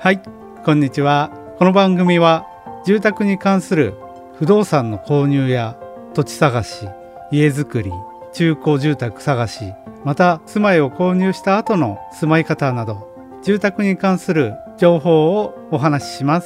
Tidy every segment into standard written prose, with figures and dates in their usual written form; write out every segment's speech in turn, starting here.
はい、こんにちは。この番組は住宅に関する不動産の購入や土地探し、家づくり、中古住宅探し、また住まいを購入した後の住まい方など住宅に関する情報をお話しします。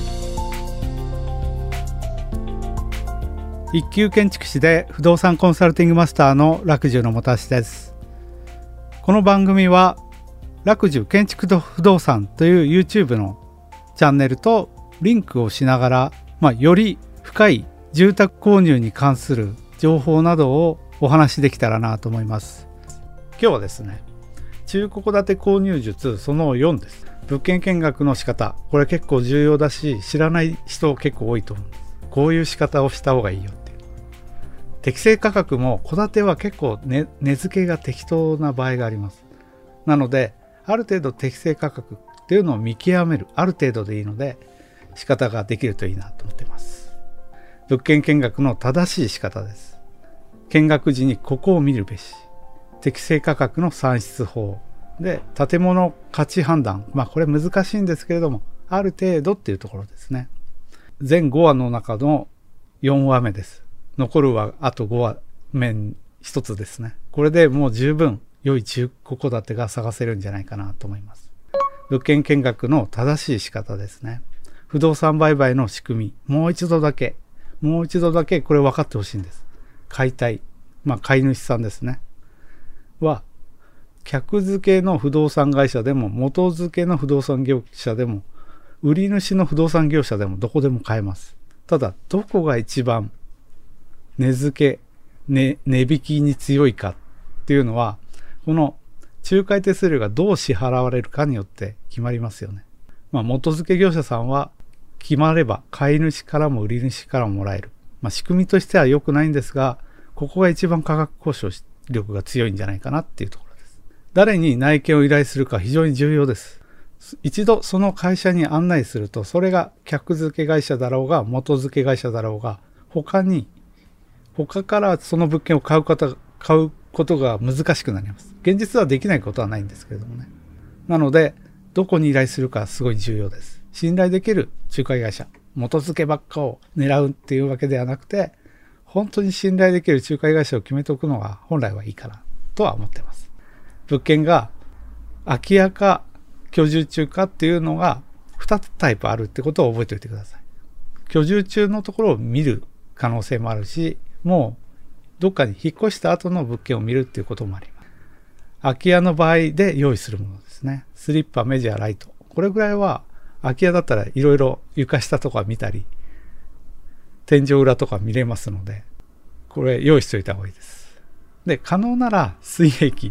一級建築士で不動産コンサルティングマスターの楽寿のもたしです。この番組は楽寿建築と不動産という YouTube のチャンネルとリンクをしながら、より深い住宅購入に関する情報などをお話しできたらなと思います。今日はですね、中古戸建て購入術その4です。物件見学の仕方、これ結構重要だし、知らない人結構多いと思うんです。こういう仕方をした方がいいよっていう。適正価格も戸建ては結構、値付けが適当な場合があります。なのである程度適正価格っていうのを見極める、ある程度でいいので仕方ができるといいなと思っています。物件見学の正しい仕方です。見学時にここを見るべし。適正価格の算出法で建物価値判断、これ難しいんですけれども、ある程度っていうところですね。全5話の中の4話目です。残るはあと5話目1つですね。これでもう十分良い中古戸建てが探せるんじゃないかなと思います。物件見学の正しい仕方ですね。不動産売買の仕組み、もう一度だけこれ分かってほしいんです。買いたい、買い主さんですねは、客付けの不動産会社でも元付けの不動産業者でも売り主の不動産業者でもどこでも買えます。ただどこが一番値付け、値引きに強いかっていうのは、この仲介手数料がどう支払われるかによって決まりますよね。元付け業者さんは決まれば買い主からも売り主からももらえる。仕組みとしては良くないんですが、ここが一番価格交渉力が強いんじゃないかなっていうところです。誰に内見を依頼するか非常に重要です。一度その会社に案内すると、それが客付け会社だろうが元付け会社だろうが、他からその物件を買うことが難しくなります。現実はできないことはないんですけれどもね。なのでどこに依頼するかすごい重要です。信頼できる仲介会社、元付けばっかを狙うっていうわけではなくて、本当に信頼できる仲介会社を決めておくのが本来はいいかなとは思っています。物件が空き家か居住中かっていうのが2タイプあるってことを覚えておいてください。居住中のところを見る可能性もあるし、もうどっかに引っ越した後の物件を見るっていうこともあります。空き家の場合で用意するものですね。スリッパ、メジャー、ライト。これぐらいは空き家だったらいろいろ床下とか見たり、天井裏とか見れますので、これ用意しておいた方がいいです。で、可能なら水平器。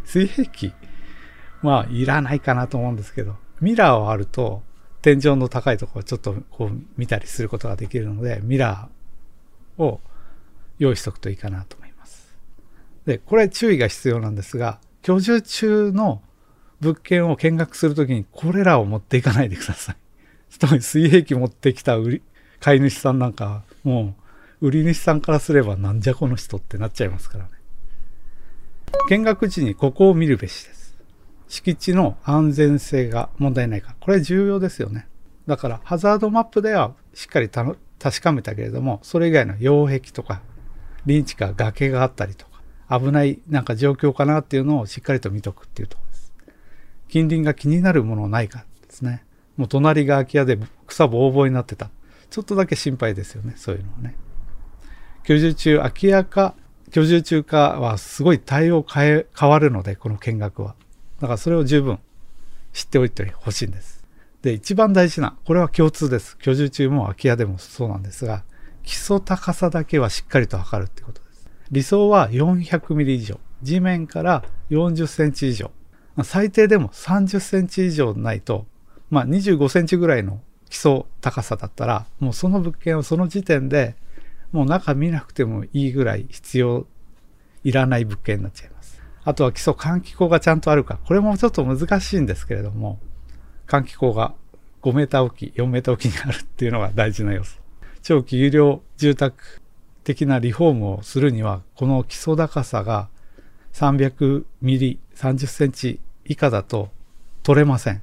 いらないかなと思うんですけど、ミラーはあると天井の高いところをちょっとこう見たりすることができるので、ミラーを用意しておくといいかなと思います。で、これ注意が必要なんですが、居住中の物件を見学するときにこれらを持っていかないでください。特に水平器持ってきた買い主さんなんかは、もう売り主さんからすればなんじゃこの人ってなっちゃいますからね。見学時にここを見るべしです。敷地の安全性が問題ないか。これ重要ですよね。だからハザードマップではしっかり確かめたけれども、それ以外の擁壁とか林地か崖があったりとか、危ない状況かなっていうのをしっかりと見とくっていうところです。近隣が気になるものないかですね。もう隣が空き家で草ぼうぼうになってた。ちょっとだけ心配ですよね。そういうのはね。居住中、空き家か居住中かはすごい対応変わるので、この見学は。だからそれを十分知っておいてほしいんです。で、一番大事な、これは共通です。居住中も空き家でもそうなんですが、基礎高さだけはしっかりと測るっていうことです。理想は400ミリ以上。地面から40センチ以上。最低でも30センチ以上ないと、25センチぐらいの基礎高さだったら、もうその物件をその時点でもう中見なくてもいいぐらいいらない物件になっちゃいます。あとは基礎換気口がちゃんとあるか。これもちょっと難しいんですけれども、換気口が5メーターおき、4メーターおきにあるっていうのが大事な要素。長期有料住宅的なリフォームをするには、この基礎高さが300ミリ、30センチ以下だと取れません。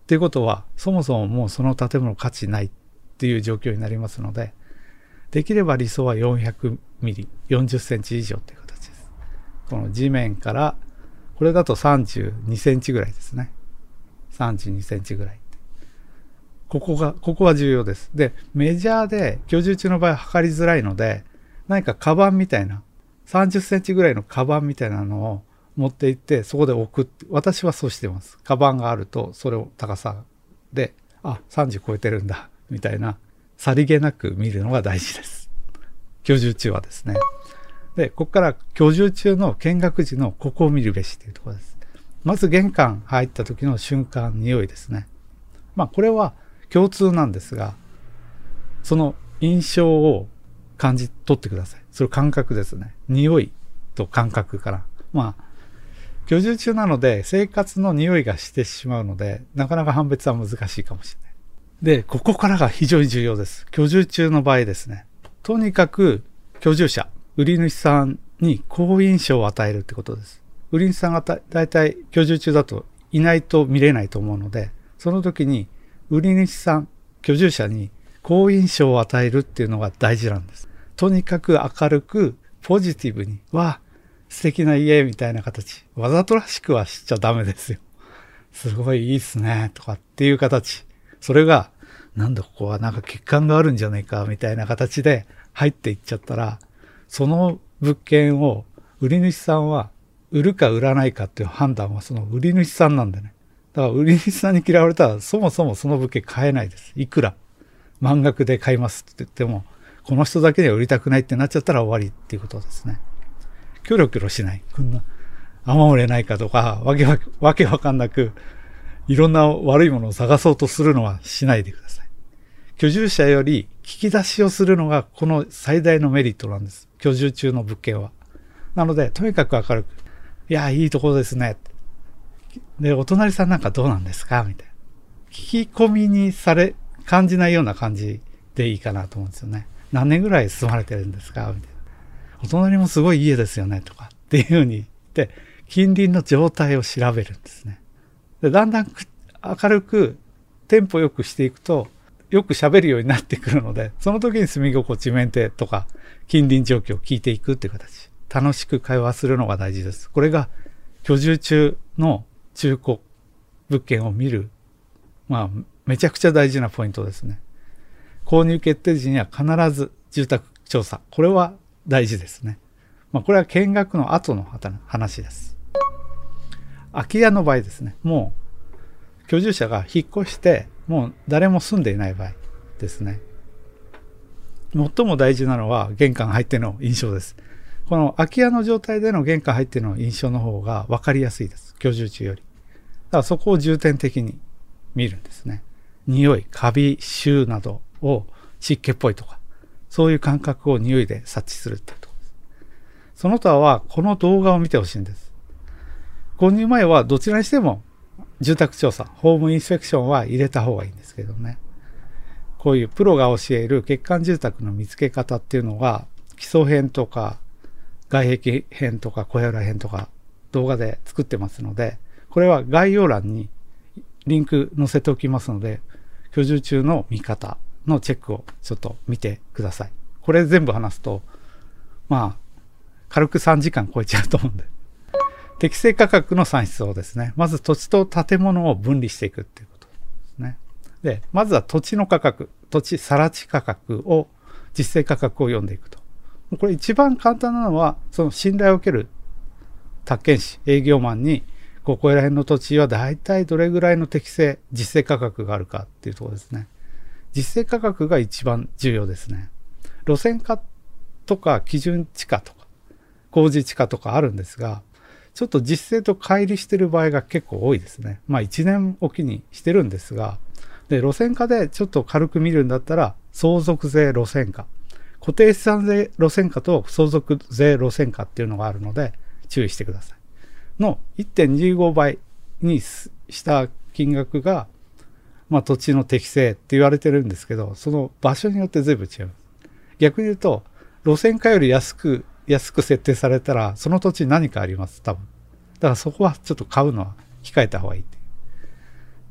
っていうことは、そもそももうその建物価値ないっていう状況になりますので、できれば理想は400ミリ、40センチ以上という形です。この地面から、これだと32センチぐらいですね。32センチぐらい。ここは重要です。で、メジャーで居住中の場合は測りづらいので、何かカバンみたいな、30センチぐらいのカバンみたいなのを持って行って、そこで置く。私はそうしてます。カバンがあると、それを高さで、あ、30超えてるんだ、みたいな、さりげなく見るのが大事です。居住中はですね。で、ここから居住中の見学時のここを見るべしというところです。まず玄関入った時の瞬間、匂いですね。まあこれは共通なんですが、その印象を感じ取ってください。それ感覚ですね。匂いと感覚から。まあ、居住中なので生活の匂いがしてしまうので、なかなか判別は難しいかもしれない。で、ここからが非常に重要です。居住中の場合ですね。とにかく居住者、売り主さんに好印象を与えるってことです。売り主さんがだいたい居住中だといないと見れないと思うので、その時に売り主さん、居住者に好印象を与えるっていうのが大事なんです。とにかく明るくポジティブに、わあ、素敵な家みたいな形。わざとらしくはしちゃダメですよ。すごいいいっすね、とかっていう形。それが、なんだここはなんか欠陥があるんじゃないか、みたいな形で入っていっちゃったら、その物件を売り主さんは売るか売らないかっていう判断はその売り主さんなんでね。だから売り主さんに嫌われたらそもそもその物件買えないです。いくら満額で買いますって言っても、この人だけには売りたくないってなっちゃったら終わりっていうことですね。キョロキョロしない。こんな雨漏れないかとか、わけわかんなく、いろんな悪いものを探そうとするのはしないでください。居住者より聞き出しをするのがこの最大のメリットなんです。居住中の物件は。なので、とにかく明るく。いや、いいところですね。で、お隣さんなんかどうなんですかみたいな。聞き込みに感じないような感じでいいかなと思うんですよね。何年ぐらい住まれてるんですかみたいな。お隣もすごい家ですよね。とかっていうふうに言って、近隣の状態を調べるんですね。で、だんだん明るくテンポよくしていくと、よく喋るようになってくるので、その時に住み心地、メンテとか、近隣状況を聞いていくっていう形。楽しく会話するのが大事です。これが居住中の中古物件を見る、まあ、めちゃくちゃ大事なポイントですね。購入決定時には必ず住宅調査。これは大事ですね。まあ、これは見学の後の話です。空き家の場合ですね。もう居住者が引っ越してもう誰も住んでいない場合ですね。最も大事なのは玄関入っての印象です。この空き家の状態での玄関入っての印象の方が分かりやすいです。居住中より。だからそこを重点的に見るんですね。匂い、カビ、臭などを湿気っぽいとか、そういう感覚を匂いで察知するってことです。その他はこの動画を見てほしいんです。購入前はどちらにしても住宅調査、ホームインスペクションは入れた方がいいんですけどね。こういうプロが教える欠陥住宅の見つけ方っていうのが基礎編とか外壁編とか小屋裏編とか動画で作ってますので、これは概要欄にリンク載せておきますので、居住中の見方のチェックをちょっと見てください。これ全部話すと、まあ、軽く3時間超えちゃうと思うんで。適正価格の算出をですね、まず土地と建物を分離していくっていうことですね。で、まずは土地の価格、土地更地価格を、実勢価格を読んでいくと。これ一番簡単なのは、その信頼を受ける宅建士、営業マンに、ここら辺の土地は大体どれぐらいの適正、実勢価格があるかっていうところですね。実勢価格が一番重要ですね。路線価とか基準地価とか、工事地価とかあるんですが、ちょっと実勢と乖離している場合が結構多いですね。まあ1年おきにしてるんですが、で、路線価でちょっと軽く見るんだったら、相続税路線価。固定資産税路線価と相続税路線価っていうのがあるので、注意してください。の 1.25 倍にした金額が、まあ土地の適正って言われてるんですけど、その場所によって全部違う。逆に言うと、路線価より安く設定されたら、その土地に何かあります、多分。だからそこはちょっと買うのは控えた方がいい。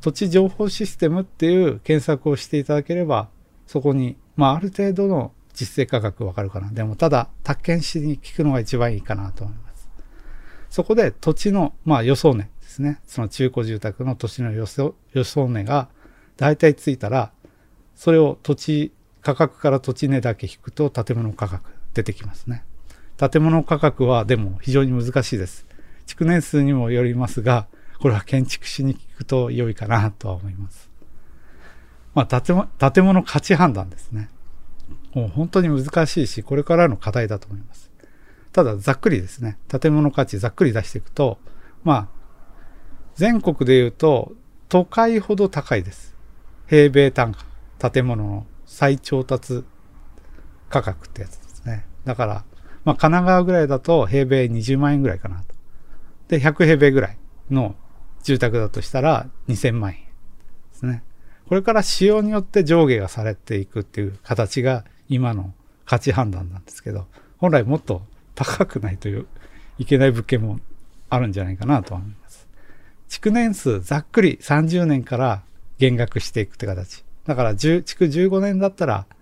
土地情報システムっていう検索をしていただければ、そこに、ある程度の実勢価格わかるかな。でもただ、宅建士に聞くのが一番いいかなと思います。そこで土地の、予想値ですね。その中古住宅の土地の予想値が大体ついたら、それを土地価格から土地値だけ引くと建物価格出てきますね。建物価格はでも非常に難しいです。築年数にもよりますが、これは建築士に聞くと良いかなとは思います。建物価値判断ですね。もう本当に難しいし、これからの課題だと思います。ただざっくりですね、建物価値ざっくり出していくと、全国でいうと都会ほど高いです。平米単価、建物の再調達価格ってやつですね。だから、神奈川ぐらいだと平米20万円ぐらいかなと。で、100平米ぐらいの住宅だとしたら2000万円ですね。これから使用によって上下がされていくっていう形が今の価値判断なんですけど、本来もっと高くないといけない物件もあるんじゃないかなと思います。築年数ざっくり30年から減額していくって形。だから築15年だったら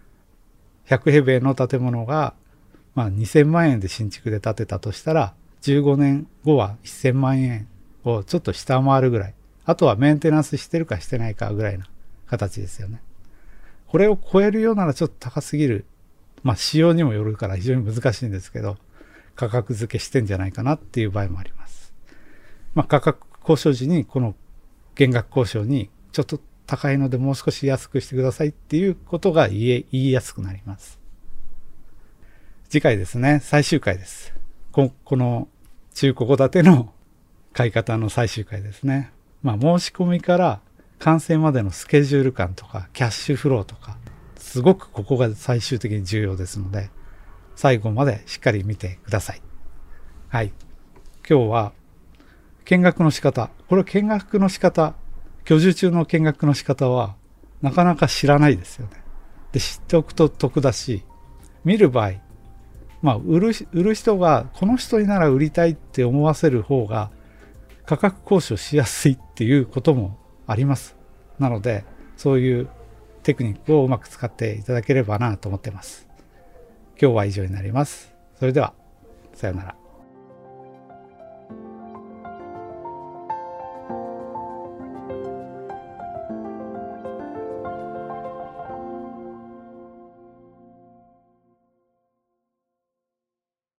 100平米の建物が2000万円で新築で建てたとしたら、15年後は1000万円をちょっと下回るぐらい。あとはメンテナンスしてるかしてないかぐらいな形ですよね。これを超えるようならちょっと高すぎる。仕様にもよるから非常に難しいんですけど、価格付けしてんじゃないかなっていう場合もあります。価格交渉時にこの減額交渉にちょっと高いのでもう少し安くしてくださいっていうことが言いやすくなります。次回ですね、最終回です。この中古戸建ての買い方の最終回ですね。申し込みから完成までのスケジュール感とかキャッシュフローとか、すごくここが最終的に重要ですので、最後までしっかり見てください。はい。今日は見学の仕方。これ見学の仕方、居住中の見学の仕方はなかなか知らないですよね。で、知っておくと得だし、見る場合、売る人がこの人になら売りたいって思わせる方が価格交渉しやすいっていうこともあります。なので、そういうテクニックをうまく使っていただければなと思っています。今日は以上になります。それでは、さようなら。